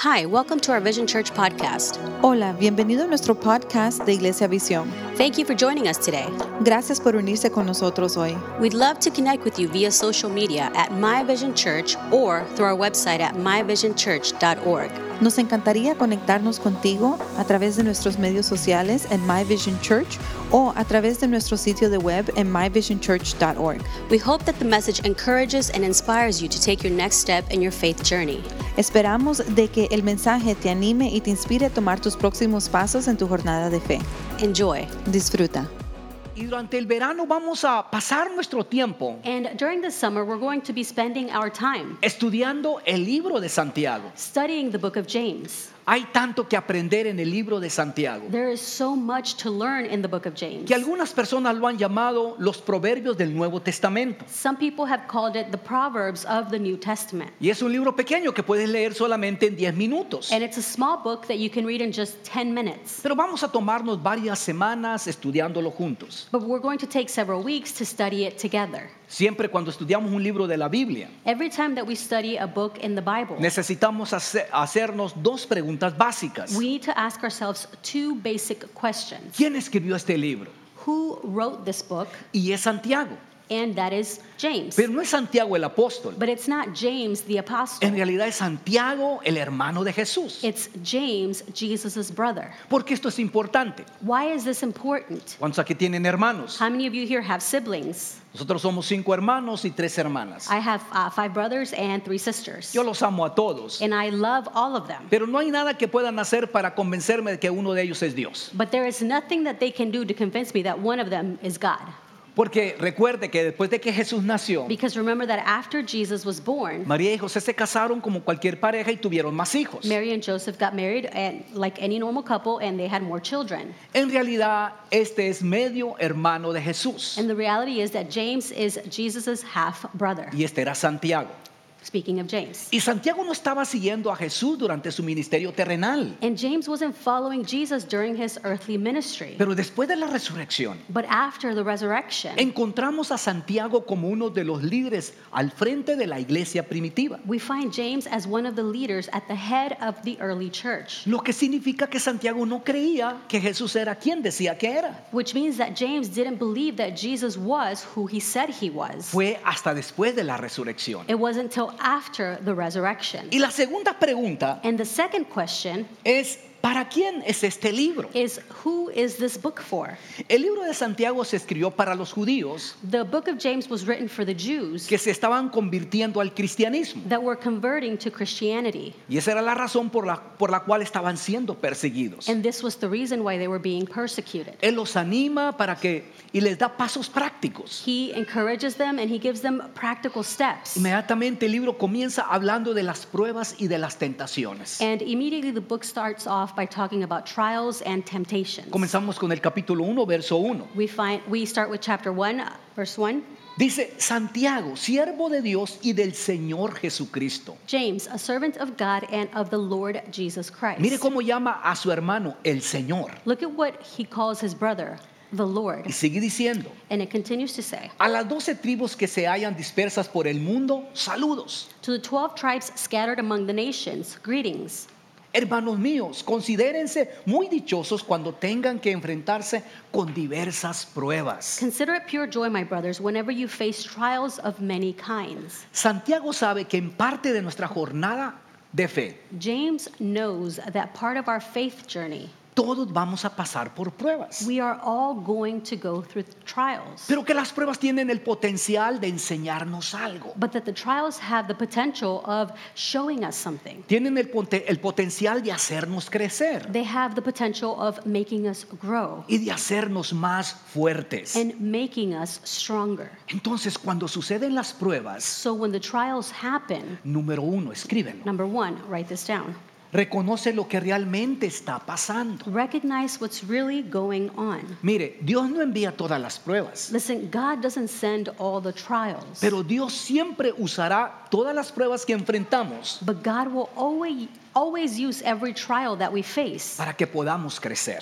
Hi, welcome to our Vision Church podcast. Hola, bienvenido a nuestro podcast de Iglesia Visión. Thank you for joining us today. Gracias por unirse con nosotros hoy. We'd love to connect with you via social media at My Vision Church or through our website at myvisionchurch.org. Nos encantaría conectarnos contigo a través de nuestros medios sociales en My Vision Church o a través de nuestro sitio de web en myvisionchurch.org. We hope that the message encourages and inspires you to take your next step in your faith journey. Esperamos de que el mensaje te anime y te inspire a tomar tus próximos pasos en tu jornada de fe. Enjoy. Disfruta. Y durante el verano vamos a pasar nuestro tiempo And during the summer, we're going to be spending our time estudiando el libro de Santiago. studying the book of James. Hay tanto que aprender en el libro de Santiago, There is so much to learn in the book of James. que algunas personas lo han llamado los proverbios del Nuevo Testamento. Some people have called it the Proverbs of the New Testament. Y es un libro pequeño que puedes leer solamente en 10 minutos. And it's a small book that you can read in just 10 minutes. Pero vamos a tomarnos varias semanas estudiándolo juntos. But we're going to take several weeks to study it together. Siempre cuando estudiamos un libro de la Biblia, Every time that we study a book in the Bible, necesitamos hacernos dos preguntas básicas. we need to ask ourselves two basic questions. ¿Quién escribió este libro? Who wrote this book? Y es Santiago. And that is James. Pero no es Santiago el apóstol. But it's not James the apostle. En realidad es Santiago el hermano de Jesús. It's James, Jesus' brother. Porque esto es importante. Why is this important? ¿Cuántos aquí tienen hermanos? How many of you here have siblings? Nosotros somos 5 hermanos y 3 hermanas. I have 5 brothers and 3 sisters. Yo los amo a todos. And I love all of them. Pero no hay nada que puedan hacer para convencerme de que uno de ellos es Dios. But there is nothing that they can do to convince me that one of them is God. Porque recuerde que después de que Jesús nació, Because remember that after Jesus was born, María y José se casaron como cualquier pareja y tuvieron más hijos. Mary and Joseph got married and like any normal couple, and they had more children. En realidad, este es medio hermano de Jesús. And the reality is that James is Jesus' half brother. Y este era Santiago. Speaking of James. Y Santiago no estaba siguiendo a Jesús durante su ministerio terrenal. And James wasn't following Jesus during his earthly ministry. Pero después de la resurrección, But after the resurrection, encontramos a Santiago como uno de los líderes al frente de la iglesia primitiva. we find James as one of the leaders at the head of the early church. Lo que significa que Santiago no creía que Jesús era quien decía que era. Which means that James didn't believe that Jesus was who he said he was. Fue hasta después de la resurrección. It wasn't until after the resurrection. Y la segunda pregunta And the second question es, ¿para quién es este libro? is, who is this book for? El libro de Santiago se escribió para los judíos The book of James was written for the Jews que se estaban convirtiendo al cristianismo. that were converting to Christianity. Y esa era la razón por la cual estaban siendo perseguidos. And this was the reason why they were being persecuted. Él los anima y les da pasos prácticos. He encourages them and he gives them practical steps. Inmediatamente el libro comienza hablando de las pruebas y de las tentaciones. And immediately the book starts off by talking about trials and temptations. Comenzamos con el capítulo 1, verso 1. We start with chapter 1, verse 1. Dice, Santiago, siervo de Dios y del Señor Jesucristo. James, a servant of God and of the Lord Jesus Christ. Mire cómo llama a su hermano el Señor. Look at what he calls his brother, the Lord. Y sigue diciendo, And it continues to say, a las 12 tribus que se hallan dispersas por el mundo, saludos. to the 12 tribes scattered among the nations, greetings. Hermanos míos, considérense muy dichosos cuando tengan que enfrentarse con diversas pruebas. Consider it pure joy, my brothers, whenever you face trials of many kinds. Santiago sabe que en parte de nuestra jornada de fe, James knows that part of our faith journey, todos vamos a pasar por pruebas. we are all going to go through trials. Pero que las pruebas tienen el potencial de enseñarnos algo. But that the trials have the potential of showing us something. Tienen el potencial de hacernos crecer They have the potential of making us grow y de hacernos más fuertes. and making us stronger. Entonces, cuando suceden las pruebas, So when the trials happen, número 1, escríbenlo. number 1, write this down. Reconoce lo que realmente está pasando. Recognize what's really going on. Mire, Dios no envía todas las pruebas, Listen, God doesn't send all the trials, pero Dios siempre usará todas las pruebas que enfrentamos but God will always use every trial that we face para que podamos crecer.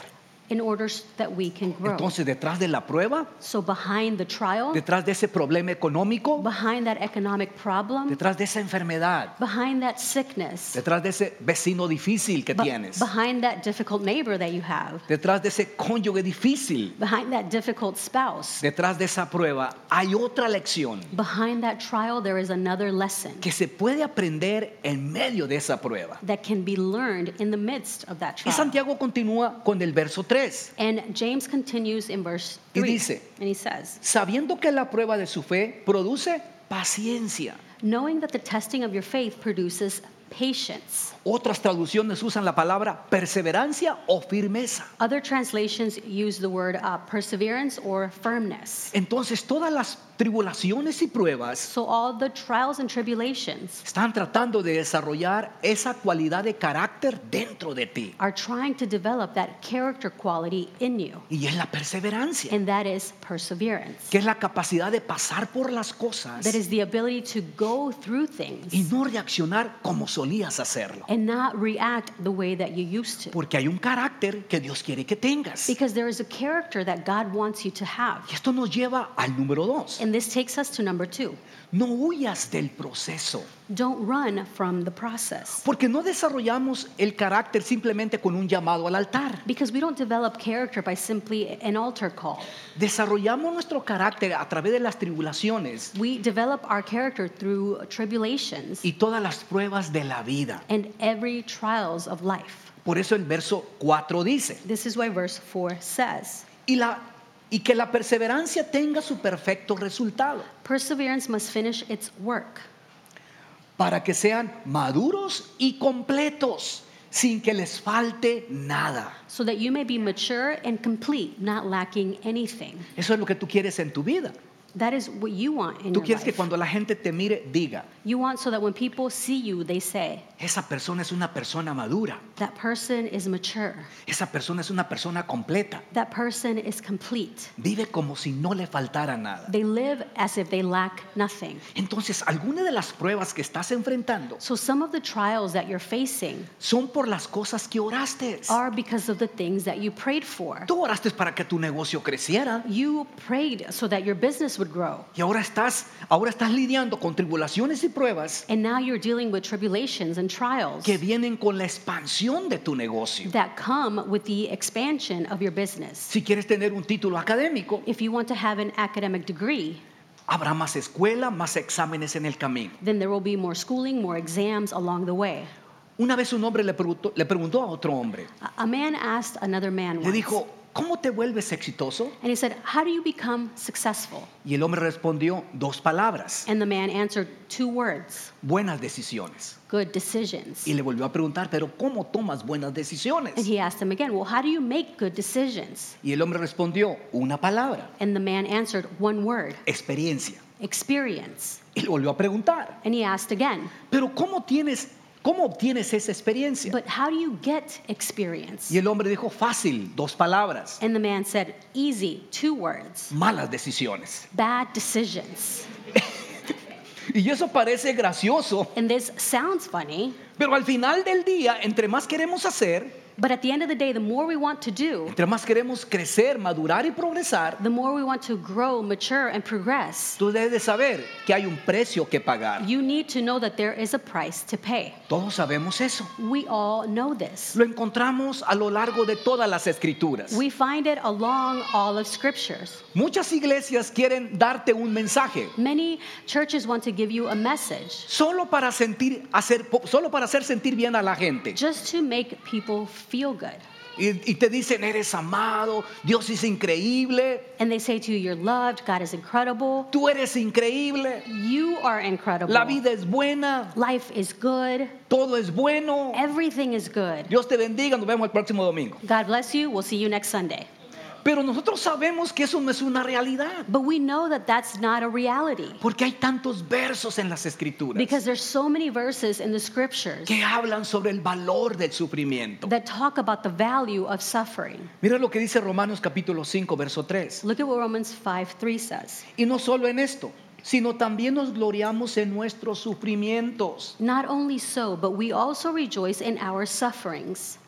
in order that we can grow. Entonces, detrás de la prueba, So behind the trial, detrás de ese problema económico, behind that economic problem, detrás de esa enfermedad, behind that sickness, detrás de ese vecino difícil que tienes, behind that difficult neighbor that you have, detrás de ese cónyuge difícil, behind that difficult spouse, detrás de esa prueba, hay otra lección behind that trial, there is another lesson que se puede aprender en medio de esa prueba. that can be learned in the midst of that Y trial. Santiago continúa con el verso 3 And James continues in verse y 3, dice, and he says, sabiendo que la prueba de su fe produce paciencia. knowing that the testing of your faith produces patience. Otras traducciones usan la palabra perseverancia o firmeza. Other translations use the word perseverance or firmness. Entonces todas las tribulaciones y pruebas So all the trials and tribulations están tratando de desarrollar esa cualidad de carácter dentro de ti. are trying to develop that character quality in you, Y es la perseverancia, and that is perseverance. que es la capacidad de pasar por las cosas That is the ability to go through things y no reaccionar como solías hacerlo. and not react the way that you used to. Porque hay un carácter que Dios quiere que tengas. Because there is a character that God wants you to have. Y esto nos lleva al número 2. And this takes us to number 2. No huyas del proceso. Don't run from the process. Porque no desarrollamos el carácter simplemente con un llamado al altar. Because we don't develop character by simply an altar call. Desarrollamos nuestro carácter a través de las tribulaciones We develop our character through tribulations y todas las pruebas de la vida. and every trials of life. Por eso el verso 4 dice, This is why verse 4 says, y que la perseverancia tenga su perfecto resultado, perseverance must finish its work, para que sean maduros y completos, sin que les falte nada. so that you may be mature and complete, not lacking anything. Eso es lo que tú quieres en tu vida. That is what you want in Tú your quieres que life. cuando la gente te mire, diga, You want so that when people see you, they say, esa persona es una persona madura, that person is mature. esa persona es una persona completa, That person is complete. vive como si no le faltara nada. They live as if they lack nothing. Entonces, algunas de las pruebas que estás enfrentando So some of the trials that you're facing son por las cosas que oraste. are because of the things that you prayed for. Tú oraste para que tu negocio creciera You prayed so that your business would grow. y ahora estás lidiando con tribulaciones y pruebas And now you're dealing with tribulations and trials que vienen con la expansión de tu negocio. that come with the expansion of your business. Si quieres tener un título académico, If you want to have an academic degree, habrá más escuela, más exámenes en el camino. then there will be more schooling, more exams along the way. Una vez un hombre le preguntó a otro hombre, A man asked another man le once, dijo, ¿cómo te vuelves exitoso? and he said, how do you become successful? Y el hombre respondió 2 palabras, And the man answered 2 words, buenas decisiones. good decisions. Y le volvió a preguntar, pero ¿cómo tomas buenas decisiones? And he asked him again, well, how do you make good decisions? Y el hombre respondió, una palabra, And the man answered 1 word, experiencia. experience. Y le volvió a preguntar, And he asked again, pero ¿cómo obtienes esa experiencia? but how do you get experience? Y el hombre dijo, fácil, 2 palabras, And the man said, easy, 2 words, malas decisiones. bad decisions. Y eso parece gracioso, And this sounds funny, pero al final del día, entre más queremos hacer, but at the end of the day, the more we want to do, entre más queremos crecer, madurar y progresar, the more we want to grow, mature, and progress. tú debes de saber que hay un precio que pagar. You need to know that there is a price to pay. Todos sabemos eso. We all know this. Lo encontramos a lo largo de todas las escrituras. We find it along all of scriptures. Muchas iglesias quieren darte un mensaje Many churches want to give you a message solo para hacer sentir bien a la gente. just to make people feel good. Y te dicen, eres amado, Dios es increíble, And they say to you, you're loved, God is incredible, tú eres increíble, you are incredible, la vida es buena, life is good, todo es bueno. everything is good. Dios te bendiga, nos vemos el próximo domingo. God bless you, we'll see you next Sunday. Pero nosotros sabemos que eso no es una realidad, But we know that that's not a reality porque hay tantos versos en las escrituras because there's so many verses in the scriptures que hablan sobre el valor del sufrimiento. that talk about the value of suffering. Mira lo que dice Romanos capítulo 5, verso 3. Look at what Romans 5:3 says. Y no solo en esto, sino también nos gloriamos en nuestros sufrimientos, Not only so, but we also rejoice in our sufferings,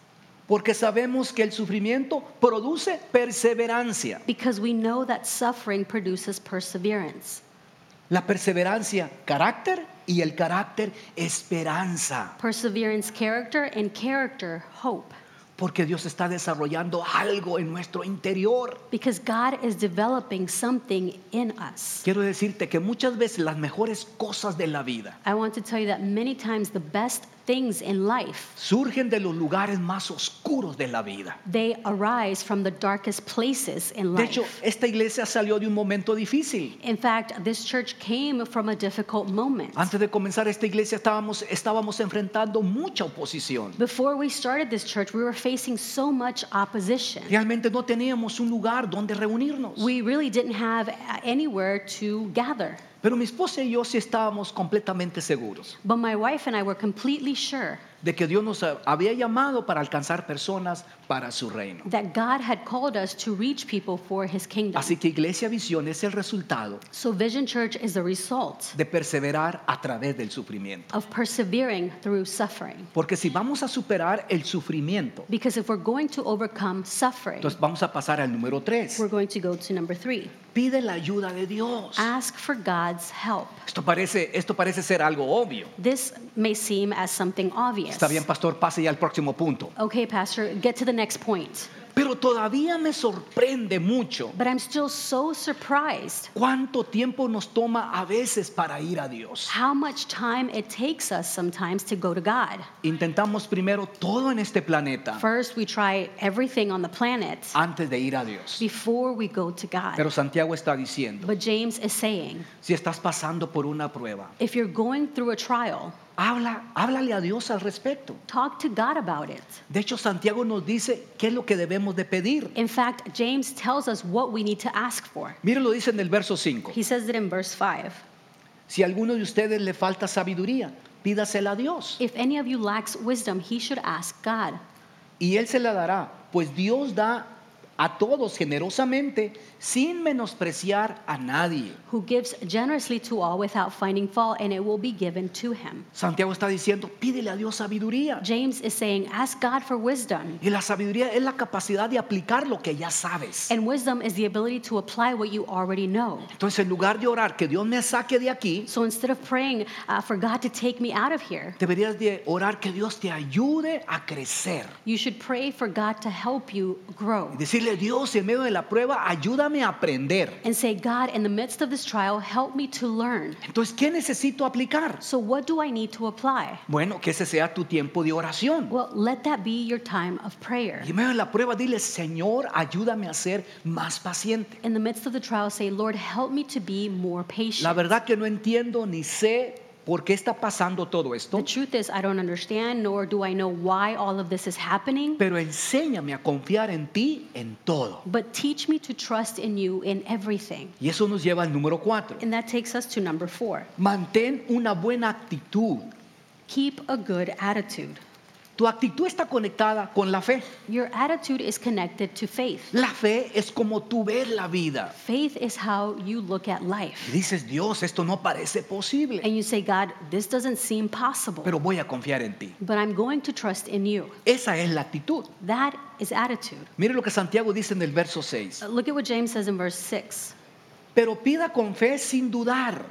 Porque sabemos que el sufrimiento produce perseverancia. Because we know that suffering produces perseverance. La perseverancia, carácter, y el carácter, esperanza. Perseverance, character, and character, hope. Porque Dios está desarrollando algo en nuestro interior. Because God is developing something in us. Quiero decirte que muchas veces las mejores cosas de la vida I want to tell you that many times the best things in life, surgen de los lugares más oscuros de la vida. they arise from the darkest places in De life. hecho, esta iglesia salió de un momento difícil. In fact, this church came from a difficult moment. Antes de comenzar esta iglesia estábamos enfrentando mucha oposición. Before we started this church, we were facing so much opposition. Realmente no teníamos un lugar donde reunirnos. We really didn't have anywhere to gather. Pero mi esposa y yo sí estábamos completamente seguros But my wife and I were completely sure de que Dios nos había llamado para alcanzar personas para su reino. that God had called us to reach people for His kingdom. Así que Iglesia Visión es el resultado So Vision Church is the result de perseverar a través del sufrimiento. of persevering through suffering. Porque si vamos a superar el sufrimiento, Because if we're going to overcome suffering, entonces vamos a pasar al número 3. we're going to go to number 3. Pide la ayuda de Dios. Ask for God's help. Esto parece ser algo obvio. This may seem as something obvious. Está bien, pastor, pase ya al próximo punto. Okay, Pastor, get to the next point. Pero todavía me sorprende mucho But I'm still so surprised cuánto tiempo nos toma a veces para ir a Dios. how much time it takes us sometimes to go to God. Intentamos primero todo en este planeta First, we try everything on the planet antes de ir a Dios. before we go to God. Pero Santiago está diciendo, But James is saying, si estás pasando por una prueba, if you're going through a trial, háblale a Dios al respecto. talk to God about it. De hecho, Santiago nos dice qué es lo que debemos de pedir. In fact, James tells us what we need to ask for. Mire, lo dice en el verso 5. He says it in verse 5. Si a alguno de ustedes le falta sabiduría, pídasela a Dios. If any of you lacks wisdom, he should ask God. Y Él se la dará, pues Dios da a todos generosamente, sin menospreciar a nadie. Who gives generously to all without finding fault, and it will be given to him. Santiago está diciendo, pídele a Dios sabiduría. James is saying, ask God for wisdom. Y la sabiduría es la capacidad de aplicar lo que ya sabes. And wisdom is the ability to apply what you already know. Entonces, en lugar de orar que Dios me saque de aquí, So instead of praying for God to take me out of here, deberías de orar que Dios te ayude a crecer. you should pray for God to help you grow. Y decirle, Dios, en medio de la prueba, ayúdame a aprender. And say, God, in the midst of this trial, help me to learn. Entonces, ¿qué necesito aplicar? So what do I need to apply? Bueno, que ese sea tu tiempo de oración. Well, let that be your time of prayer. Y en medio de la prueba, dile, Señor, ayúdame a ser más paciente. In the midst of the trial, say, Lord, help me to be more patient. La verdad que no entiendo ni sé por qué está pasando todo esto, The truth is, I don't understand, nor do I know why all of this is happening. pero enséñame a confiar en ti en todo. But teach me to trust in you in everything. Y eso nos lleva al número 4. And that takes us to number 4. Mantén una buena actitud. Keep a good attitude. Tu actitud está conectada con la fe. Your attitude is connected to faith. La fe es como tú ves la vida. Faith is how you look at Y life. dices, Dios, esto no parece posible, And you say, God, this doesn't seem possible, pero voy a confiar en ti. but I'm going to trust in you. Esa es la actitud. That is attitude. Mire lo que Santiago dice en el verso 6. Look at what James says in verse 6. Pero pida con fe sin dudar,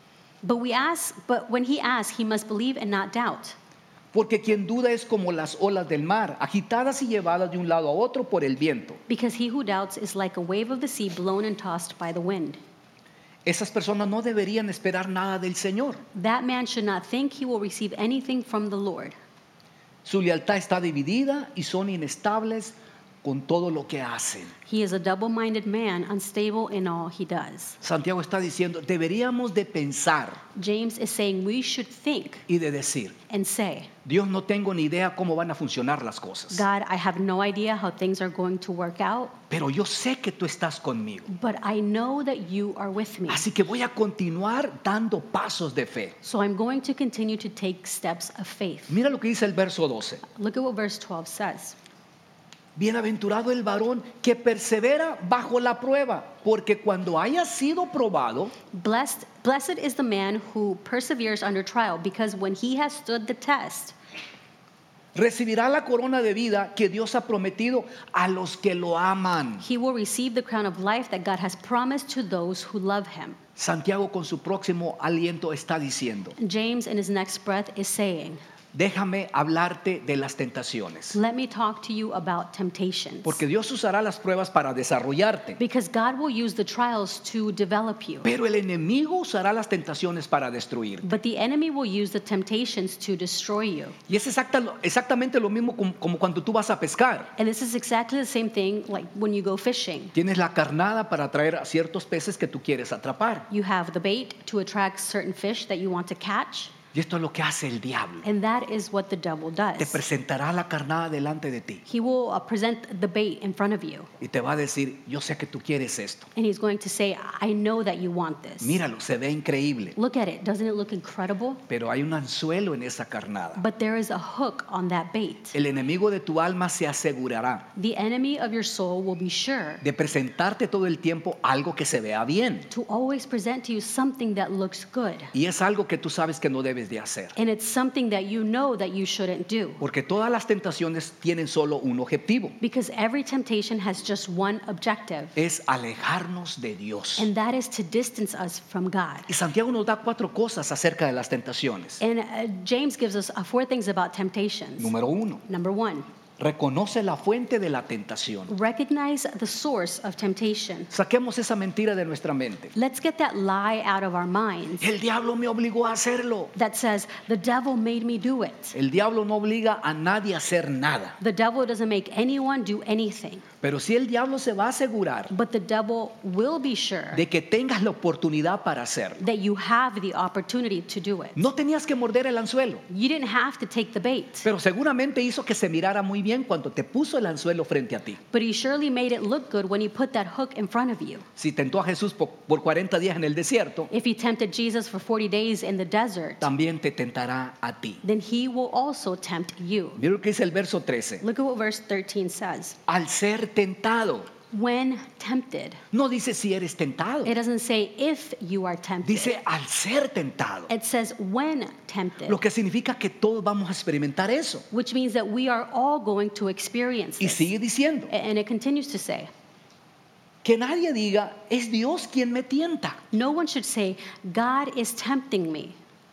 But when he asks, he must believe and not doubt. porque quien duda es como las olas del mar, agitadas y llevadas de un lado a otro por el viento. Because he who doubts is like a wave of the sea blown and tossed by the wind. Esas personas no deberían esperar nada del Señor. That man should not think he will receive anything from the Lord. Su lealtad está dividida y son inestables con todo lo que hacen. He is a double-minded man, unstable in all he does. Santiago está diciendo, deberíamos de pensar James is saying we should think y de decir, and say, Dios, no tengo ni idea cómo van a funcionar las cosas, God, I have no idea how things are going to work out, pero yo sé que tú estás conmigo. but I know that you are with me. Así que voy a continuar dando pasos de fe. So I'm going to continue to take steps of faith. Mira lo que dice el verso 12. Look at what verse 12 says. Bienaventurado el varón que persevera bajo la prueba, porque cuando haya sido probado, Blessed is the man who perseveres under trial, because when he has stood the test, recibirá la corona de vida que Dios ha prometido a los que lo aman. He will receive the crown of life that God has promised to those who love him. Santiago con su próximo aliento está diciendo, James in his next breath is saying, déjame hablarte de las tentaciones. let me talk to you about temptations. Porque Dios usará las pruebas para desarrollarte. Because God will use the trials to develop you. Pero el enemigo usará las tentaciones para destruir. But the enemy will use the temptations to destroy you. Y es exactamente lo mismo como cuando tú vas a pescar. And this is exactly the same thing like when you go fishing. Tienes la carnada para atraer a ciertos peces que tú quieres atrapar. You have the bait to attract certain fish that you want to catch. Y esto es lo que hace el diablo. And that is what the devil Te does. presentará la carnada delante de ti. He will present the bait in front of you. Y te va a decir, yo sé que tú quieres esto. And he's going to say, I know that you want this. Míralo, se ve increíble. Look at it. Doesn't it look incredible? Pero hay un anzuelo en esa carnada. But there is a hook on that bait. El enemigo de tu alma se asegurará The enemy of your soul will be sure de presentarte todo el tiempo algo que se vea bien. to always present to you something that looks good. Y es algo que tú sabes que no debes de hacer. And it's something that you know that you shouldn't do. Porque todas las tentaciones tienen solo un objetivo. Because every temptation has just one objective. Es alejarnos de Dios. And that is to distance us from God. Y Santiago nos da 4 cosas acerca de las tentaciones. And James gives us 4 things about temptations. Número 1, Number 1, reconoce la fuente de la tentación. recognize the source of temptation. Saquemos esa mentira de nuestra mente. Let's get that lie out of our minds El diablo me obligó a hacerlo. that says, the devil made me do it. El diablo no obliga a nadie a hacer nada. The devil doesn't make anyone do anything. Pero si el diablo se va a asegurar But the devil will be sure de que tengas la oportunidad para hacerlo. that you have the opportunity to do it. No tenías que morder el anzuelo, You didn't have to take the bait. pero seguramente hizo que se mirara muy bien cuando te puso el anzuelo frente a ti. But he surely made it look good when he put that hook in front of you. Si tentó a Jesús por 40 días en el desierto, If he tempted Jesus for 40 days in the desert, también te tentará a ti. then he will also tempt you. Mira lo que dice el verso 13. Look at what verse 13 says. Al ser tentado. When tempted. No dice si eres tentado. It doesn't say if you are tempted. Dice al ser tentado. It says when tempted, Lo que significa que todos vamos a experimentar eso. which means that we are all going to experience Y this. sigue diciendo And it continues to say, que nadie diga, es Dios quien me tienta. no one should say, God is tempting me.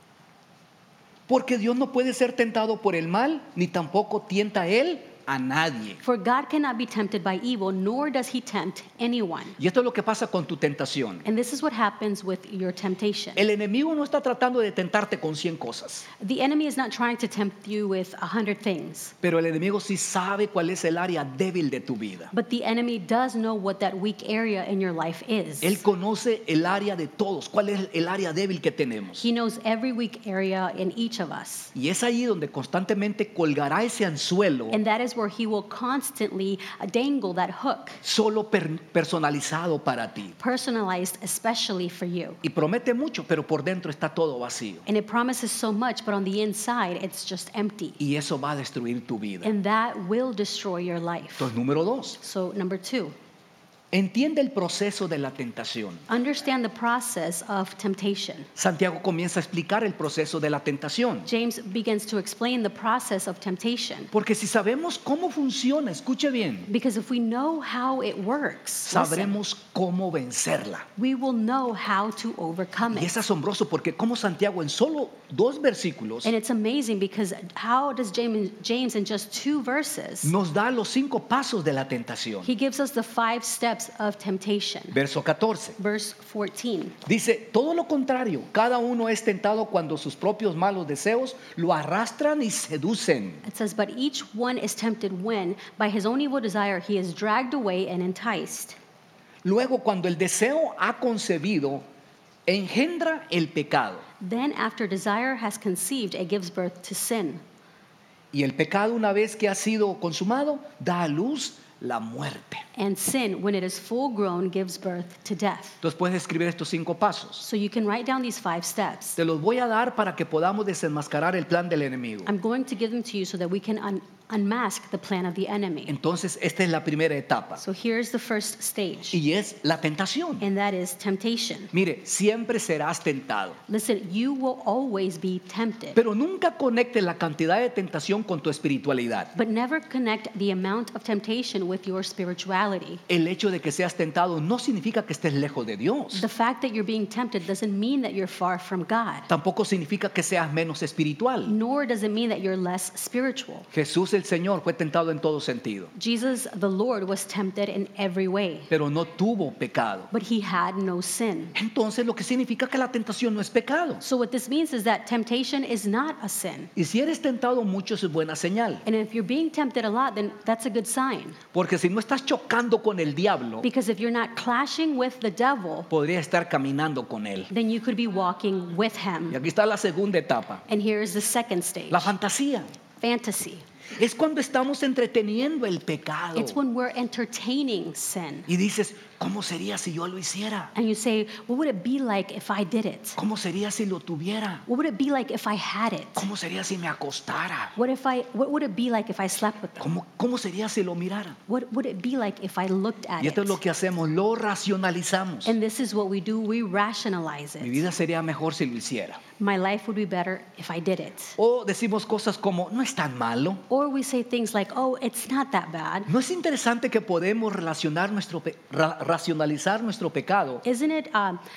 Porque Dios no puede ser tentado por el mal, ni tampoco tienta Él a nadie. For God cannot be tempted by evil, nor does he tempt anyone. Y esto es lo que pasa con tu tentación. And this is what happens with your temptation. El enemigo no está tratando de tentarte con 100 cosas, The enemy is not trying to tempt you with 100 things, pero el enemigo sí sabe cuál es el área débil de tu vida. but the enemy does know what that weak area in your life is. Él conoce el área de todos, cuál es el área débil que tenemos. He knows every weak area in each of us. Y es allí donde constantemente colgará ese anzuelo And that is where he will constantly dangle that hook, solo personalizado para ti. personalized especially for you. Y promete mucho, pero por dentro está todo vacío. And it promises so much, but on the inside, it's just empty. Y eso va a destruir tu vida. And that will destroy your life. Entonces, número 2, So, number 2, entiende el proceso de la tentación. understand the process of temptation. Santiago comienza a explicar el proceso de la tentación. James begins to explain the process of temptation. Porque si sabemos cómo funciona, escuche bien, Because if we know how it works, listen, sabremos cómo vencerla. we will know how to overcome Y es it. asombroso porque como Santiago en solo 2 versículos And it's amazing because how does James in just 2 verses, nos da los 5 pasos de la tentación. he gives us the 5 steps of temptation. Verso 14. Verse 14. Dice, todo lo contrario, cada uno es tentado cuando sus propios malos deseos lo arrastran y seducen. It says, but each one is tempted when, by his own evil desire, he is dragged away and enticed. Luego, cuando el deseo ha concebido, engendra el pecado. Then, after desire has conceived, it gives birth to sin. Y el pecado, una vez que ha sido consumado, da a luz la muerte. And sin, when it is full grown, gives birth to death. Entonces puedes escribir estos 5 pasos. So you can write down these 5 steps. Te los voy a dar para que podamos desenmascarar el plan del enemigo. I'm going to give them to you so that we can unmask the plan of the enemy. Entonces esta es la primera etapa So here's the first stage, y es la tentación. and that is temptation. Mire, siempre serás tentado, Listen, you will always be tempted, pero nunca conectes la cantidad de tentación con tu espiritualidad. but never connect the amount of temptation with your spirituality. El hecho de que seas tentado no significa que estés lejos de Dios. The fact that you're being tempted doesn't mean that you're far from God, Tampoco significa que seas menos espiritual. nor does it mean that you're less spiritual. Jesús el Señor fue tentado en todo sentido, Jesus, the Lord, was tempted in every way, pero no tuvo pecado. but he had no sin. Entonces lo que significa que la tentación no es pecado. So what this means is that temptation is not a sin. Y si eres tentado mucho es buena señal, And if you're being tempted a lot, then that's a good sign. porque si no estás chocando con el diablo, Because if you're not clashing with the devil, podría estar caminando con él. then you could be walking with Y him. aquí está la segunda etapa, And here is the second stage, la fantasía. fantasy. Es cuando estamos entreteniendo el pecado. It's when we're entertaining sin. Y dices, ¿cómo sería si yo lo hiciera? And you say, what would it be like if I did it? ¿Cómo sería si lo tuviera? What would it be like if I had it? ¿Cómo sería si me acostara? What would it be like if I slept with them? ¿Cómo sería si lo mirara? What would it be like if I looked at Y esto es lo it? que hacemos, lo racionalizamos. And this is what we do, we rationalize Mi it. vida sería mejor si lo hiciera. My life would be better if I did it. O decimos cosas como, no es tan malo. Or we say things like, oh, it's not that bad. ¿No es interesante que podemos racionalizar nuestro pecado Isn't it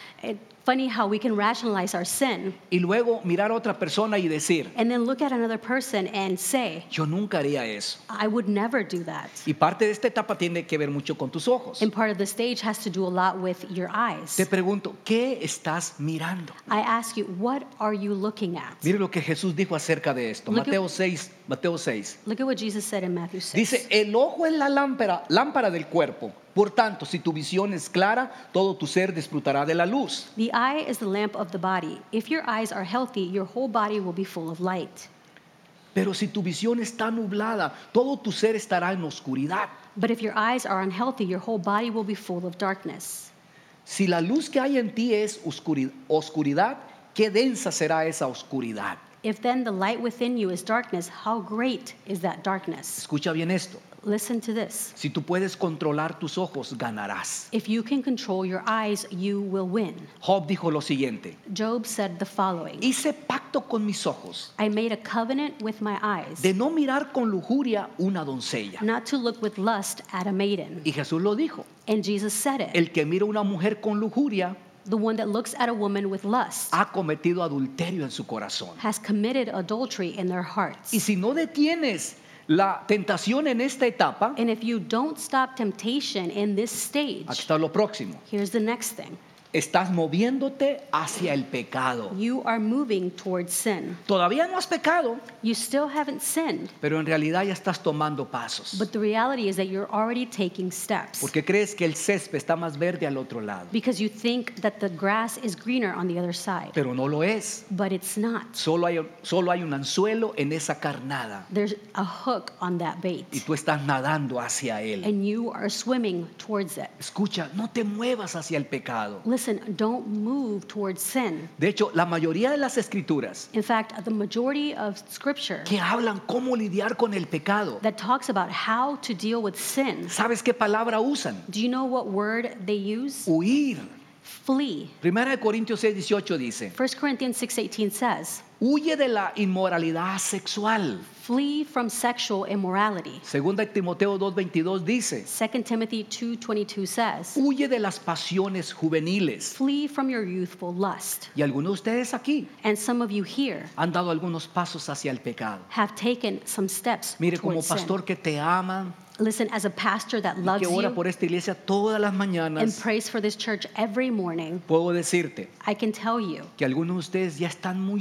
funny how we can rationalize our sin y luego mirar a otra persona y decir, and then look at another person and say, yo nunca haría eso? I would never do that. Y parte de esta etapa tiene que ver mucho con tus ojos. And part of the stage has to do a lot with your eyes. Te pregunto, ¿qué estás mirando? I ask you, what are you looking at? Mire lo que Jesús dijo acerca de esto. Look at- Mateo 6. Look at what Jesus said in Matthew 6. Dice, el ojo es la lámpara del cuerpo. Por tanto, si tu visión es clara, todo tu ser disfrutará de la luz. The eye is the lamp of the body. If your eyes are healthy, your whole body will be full of light. Pero si tu visión está nublada, todo tu ser estará en oscuridad. But if your eyes are unhealthy, your whole body will be full of darkness. Si la luz que hay en ti es oscuridad, qué densa será esa oscuridad. If then the light within you is darkness, how great is that darkness? Escucha bien esto. Listen to this. Si tú puedes controlar tus ojos, ganarás. If you can control your eyes, you will win. Job dijo lo siguiente: Job said the following: hice pacto con mis ojos I made a covenant with my eyes de no mirar con lujuria una doncella. not to look with lust at a maiden. Y Jesús lo dijo: And Jesus said it. el que mira a una mujer con lujuria The one that looks at a woman with lust ha cometido adulterio en su corazón. has committed adultery in their hearts. Y si no detienes la tentación en esta etapa, And if you don't stop temptation in this aquí stage, está lo próximo. here's the next thing. Estás moviéndote hacia el pecado. You are moving towards sin. Todavía no has pecado, You still haven't sinned, pero en realidad ya estás tomando pasos. but the reality is that you're already taking steps Porque crees que el césped está más verde al otro lado, because you think that the grass is greener on the other side, pero no lo es. but it's not. Solo hay un anzuelo en esa carnada There's a hook on that bait, y tú estás nadando hacia él. and you are swimming towards it. Escucha, no te muevas hacia el pecado. Listen, don't move towards sin. De hecho, la mayoría de las escrituras In fact, the majority of scripture que hablan cómo lidiar con el pecado, that talks about how to deal with sin, ¿sabes qué palabra usan? do you know what word they use? Huir. Flee. Primera de Corintios 6:18 dice, 1 Corinthians 6:18 says, huye de la inmoralidad sexual. flee from sexual immorality. Segunda de Timoteo 2:22 dice, 2 Timothy 2:22 says, huye de las pasiones juveniles. flee from your youthful lust. Y algunos de ustedes aquí And some of you here han dado algunos pasos hacia el pecado. have taken some steps Mire, como towards sin. pastor que te ama Listen, as a pastor that y loves que ora you por esta iglesia todas las and mañanas, prays for this church every morning, puedo decirte I can tell you que algunos de ustedes ya están muy cerca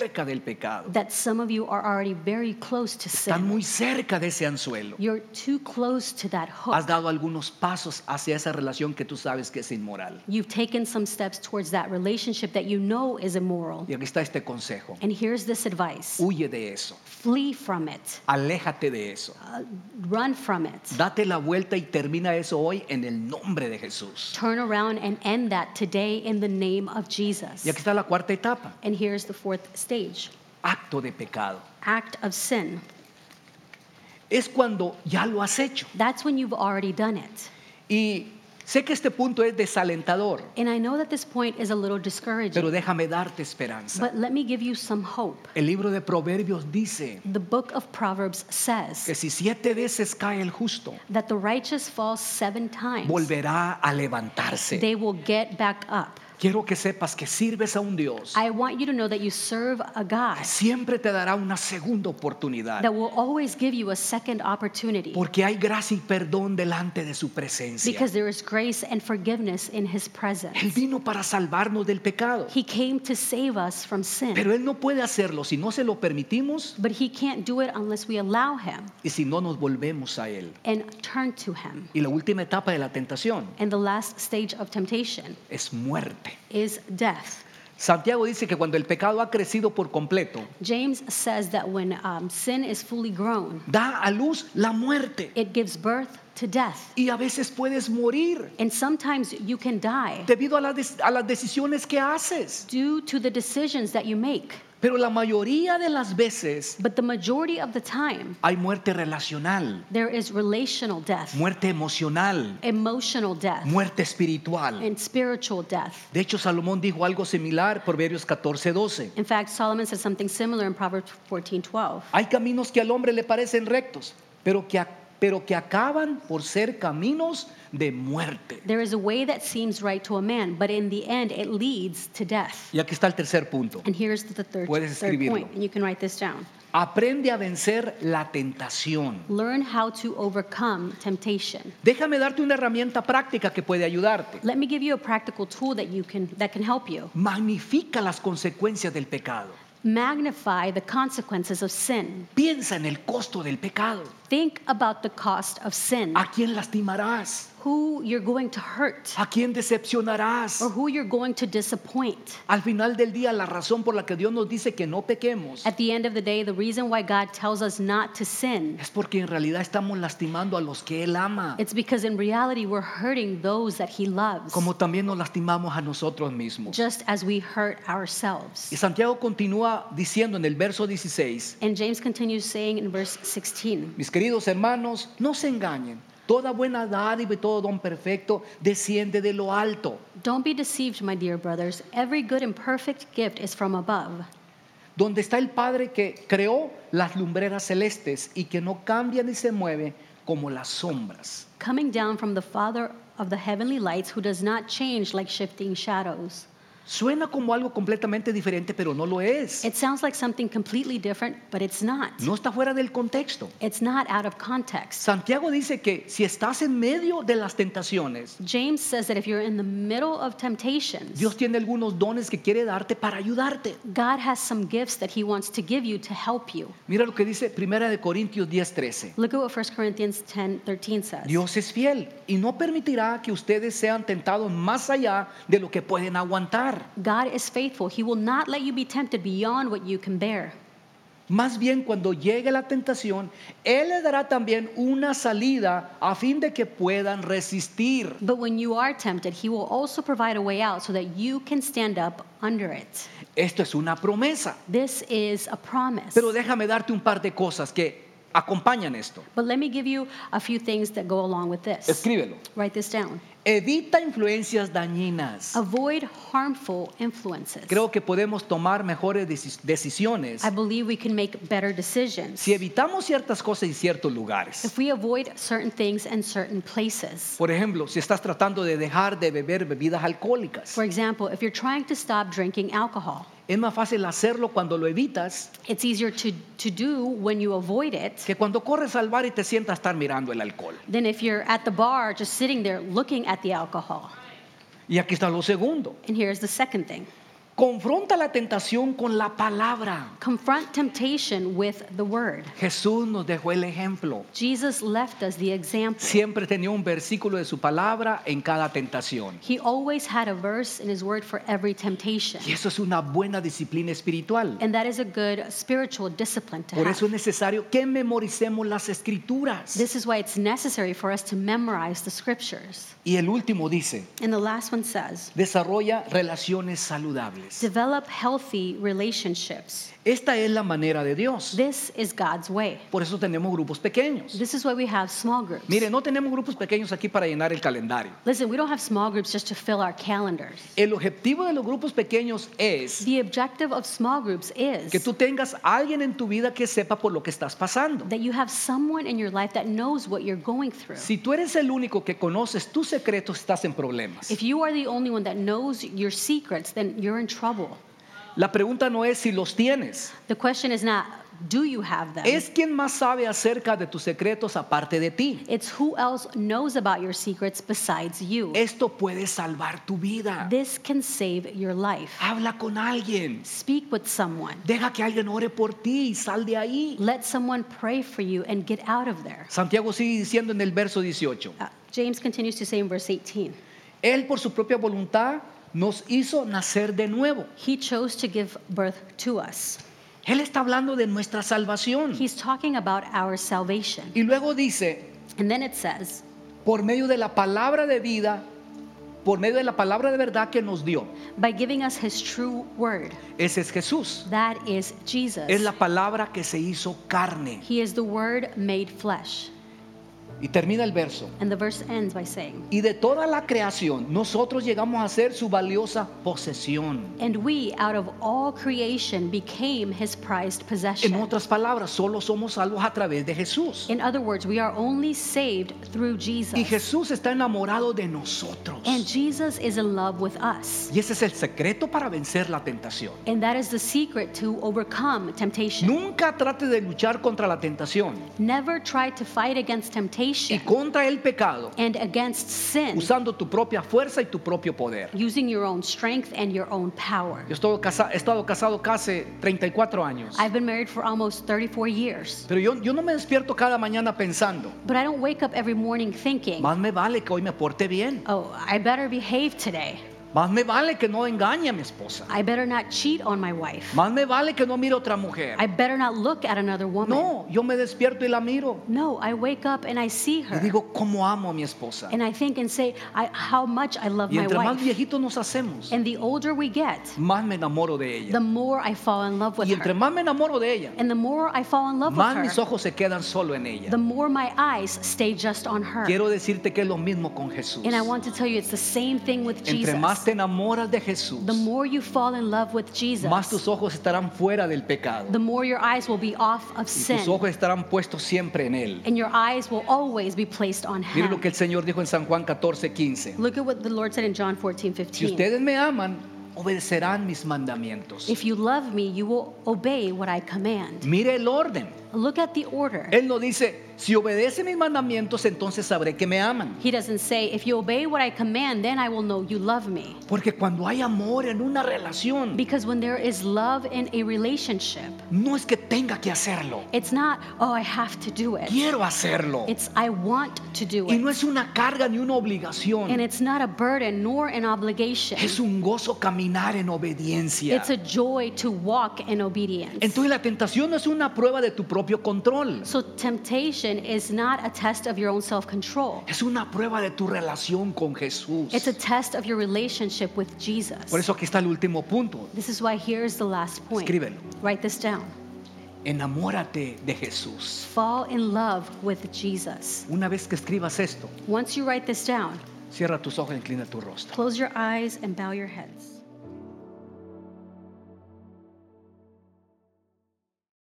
cerca del pecado. that some of you are already very close to Están sin. muy cerca de ese anzuelo. You're too close to that hook. Has dado algunos pasos hacia esa relación que tú sabes que es inmoral. You've taken some steps towards that relationship that you know is immoral. Y aquí está este consejo. And here's this advice. Huye de eso. Flee from it. Aléjate de eso. Run from it. Date la vuelta y termina eso hoy en el nombre de Jesús. Turn around and end that today in the name of Jesus. Y aquí está la cuarta etapa. And here's the fourth stage. Acto de pecado. Act of sin. Es cuando ya lo has hecho. That's when you've already done it. Y sé que este punto es desalentador, And I know that this point is a little pero discouraging, déjame darte esperanza. but let me give you some hope. El libro de Proverbios dice The book of Proverbs says que si 7 veces cae el justo, that the righteous fall 7 times. volverá a levantarse. They will get back up. Quiero que sepas que sirves a un Dios I want you to know that you serve a God que siempre te dará una segunda oportunidad, that will always give you a second opportunity, porque hay gracia y perdón delante de su presencia. because there is grace and forgiveness in His Él presence. vino para salvarnos del pecado, He came to save us from sin, pero Él no puede hacerlo si no se lo permitimos but He can't do it unless we allow Him y si no nos volvemos a Él. and turn to Him. Y la última etapa de la tentación And the last stage of temptation es muerte. is death. Santiago dice que cuando el pecado ha crecido por completo, James says that when sin is fully grown, da a luz la muerte. it gives birth to death. Y a veces puedes morir And sometimes you can die debido a las decisiones que haces. due to the decisions that you make. Pero la mayoría de las veces But the majority of the time, hay muerte relacional, there is relational death, muerte emocional, emotional death, muerte espiritual. and spiritual death. De hecho, Salomón dijo algo similar, Proverbios 14:12. In fact, Solomon said something similar in Proverbs 14:12. Hay caminos que al hombre le parecen rectos, pero que acaban por ser caminos de muerte. There is a way that seems right to a man, but in the end, it leads to death. Y aquí está el tercer punto. And here's the third Puedes escribirlo. point, and you can write this down. Aprende a vencer la tentación. Learn how to overcome temptation. Déjame darte una herramienta práctica que puede ayudarte. Let me give you a practical tool that can help you. Magnifica las consecuencias del pecado. Magnify the consequences of sin. Piensa en el costo del pecado. Think about the cost of sin. ¿A quién lastimarás? Who you're going to hurt ¿A quién decepcionarás? or who you're going to disappoint. Al final del día, la razón por la que Dios nos dice que no pequemos At the end of the day, the reason why God tells us not to sin, es porque en realidad estamos lastimando a los que Él ama, it's because in reality we're hurting those that He loves, como también nos lastimamos a nosotros mismos. just as we hurt ourselves. Y Santiago continúa diciendo en el verso 16, And James continues saying in verse 16, mis queridos hermanos, no se engañen. Toda buena dádiva y todo don perfecto desciende de lo alto, don't be deceived, my dear brothers. Every good and perfect gift is from above, donde está el Padre que creó las lumbreras celestes y que no cambia ni se mueve como las sombras. coming down from the Father of the heavenly lights, who does not change like shifting shadows. Suena como algo completamente diferente, pero no lo es. It sounds like something completely different, but it's not. No está fuera del contexto. It's not out of context. Santiago dice que si estás en medio de las tentaciones, James says that if you're in the middle of temptations, Dios tiene algunos dones que quiere darte para ayudarte. God has some gifts that He wants to give you to help you. Mira lo que dice 1 de Corintios 10:13. Look at what 1 Corinthians 10:13 says. Dios es fiel y no permitirá que ustedes sean tentados más allá de lo que pueden aguantar. God is faithful. He will not let you be tempted beyond what you can bear. Más bien, cuando llegue la tentación, Él les dará también una salida a fin de que puedan resistir. But when you are tempted, He will also provide a way out so that you can stand up under it. Esto es una promesa. This is a promise. Pero déjame darte un par de cosas que acompañan esto. But let me give you a few things that go along with this. Escríbelo. Write this down. Evita influencias dañinas. Avoid harmful influences. Creo que podemos tomar mejores decisiones I believe we can make better decisions si evitamos ciertas cosas y ciertos lugares. if we avoid certain things and certain places. Por ejemplo, si estás tratando de dejar de beber bebidas alcohólicas, For example, if you're trying to stop drinking alcohol, es más fácil hacerlo cuando lo evitas it's easier to do when you avoid it que cuando corres al bar y te sientas a estar mirando el alcohol. than if you're at the bar just sitting there looking at the alcohol. Y aquí está lo segundo. And here's the second thing. Confronta la tentación con la palabra. Confront temptation with the word. Jesús nos dejó el ejemplo. Jesus left us the example. Siempre tenía un versículo de su palabra en cada tentación. He always had a verse in his word for every temptation. Y eso es una buena disciplina espiritual. And that is a good spiritual discipline to Por have. eso es necesario que memoricemos las escrituras. This is why it's necessary for us to memorize the scriptures. Y el último dice, And the last one says, desarrolla relaciones saludables. develop healthy relationships. Esta es la manera de Dios. This is God's way. Por eso tenemos grupos pequeños. This is why we have small groups. Mire, no tenemos grupos pequeños aquí para llenar el calendario. Listen, we don't have small groups just to fill our calendars. El objetivo de los grupos pequeños es The objective of small groups is que tú tengas a alguien en tu vida que sepa por lo que estás pasando. that you have someone in your life that knows what you're going through. Si tú eres el único que conoces tus secretos, estás en problemas. If you are the only one that knows your secrets, then you're in trouble. La pregunta no es si los tienes, The question is not, do you have them? es quién más sabe acerca de tus secretos aparte de ti. It's who else knows about your secrets besides you. Esto puede salvar tu vida. This can save your life. Habla con alguien. Speak with someone. Deja que alguien ore por ti y sal de ahí. Let someone pray for you and get out of there. Santiago sigue diciendo en el verso 18. James continues to say in verse 18, Él por su propia voluntad nos hizo nacer de nuevo. He chose to give birth to us. Él está hablando de nuestra salvación. He's talking about our salvation. Y luego dice, And then it says, por medio de la palabra de vida, por medio de la palabra de verdad que nos dio. by giving us His true word. Ese es Jesús. That is Jesus. Es la palabra que se hizo carne. He is the word made flesh. Y termina el verso. And the verse ends by saying, Y de toda la creación, nosotros llegamos a ser su valiosa posesión. and we out of all creation became His prized En possession. otras palabras, solo somos salvos a través de Jesús. In other words, we are only saved through Y Jesus. Jesús está enamorado de nosotros. And Jesus is in love with us. Y ese es el secreto para vencer la tentación. And that is the secret to overcome temptation. Nunca trate de luchar contra la tentación Never try to fight against y temptation contra el pecado and against sin usando tu propia fuerza y tu propio poder. using your own strength and your own power. Yo he estado casado casi 34 años. I've been married for almost 34 years, Pero yo no me despierto cada mañana pensando, but I don't wake up every morning thinking, más me vale que hoy me porte bien. oh, I better behave today. Más me vale que no engañe a mi esposa. I better not cheat on my wife. Más me vale que no mire a otra mujer. I better not look at another woman. No, yo me despierto y la miro. No, I wake up and I see Y her. digo, ¿cómo amo a mi esposa? And I think and say, how much I love Y my entre más wife. viejitos nos hacemos, And the older we get, más me enamoro de ella. the more I fall in love with Y entre her. más me enamoro de ella, And the more I fall in love más with mis her, ojos se quedan solo en ella. the more my eyes stay just on her. Quiero decirte que es lo mismo con Jesús. And I want to tell you, it's the same thing with Entre más Jesus. te enamoras de Jesús, The more you fall in love with Jesus, más tus ojos estarán fuera del pecado. the more your eyes will be off of Y tus sin. ojos estarán puestos siempre en Él. And your eyes will always be placed on Mire Him. lo que el Señor dijo en San Juan 14:15. Look at what the Lord said in John 14, Si 15. ustedes me aman, obedecerán mis mandamientos. If you love me, you will obey what I command. Mire el orden. Look at the order. Él no dice, si obedece mis mandamientos, entonces sabré que me aman. He doesn't say, if you obey what I command, then I will know you love me. Porque cuando hay amor en una relación, Because when there is love in a relationship, no es que tenga que hacerlo. it's not, oh, I have to do it. Quiero hacerlo. It's, I want to do Y no it. es una carga ni una And obligación. it's not a burden nor an obligation. Es un gozo caminar en obediencia. It's a joy to walk in obedience. Entonces la tentación no es una prueba de tu propio control. So temptation is not a test of your own self-control. Es una prueba de tu relación con Jesús. It's a test of your relationship with Jesus. Por eso aquí está el último punto. This is why here's the last point. Escríbelo. Write this down. Enamórate de Jesús. Fall in love with Jesus. Una vez que escribas esto, Once you write this down, cierra tus ojos e inclina tu rostro. close your eyes and bow your heads.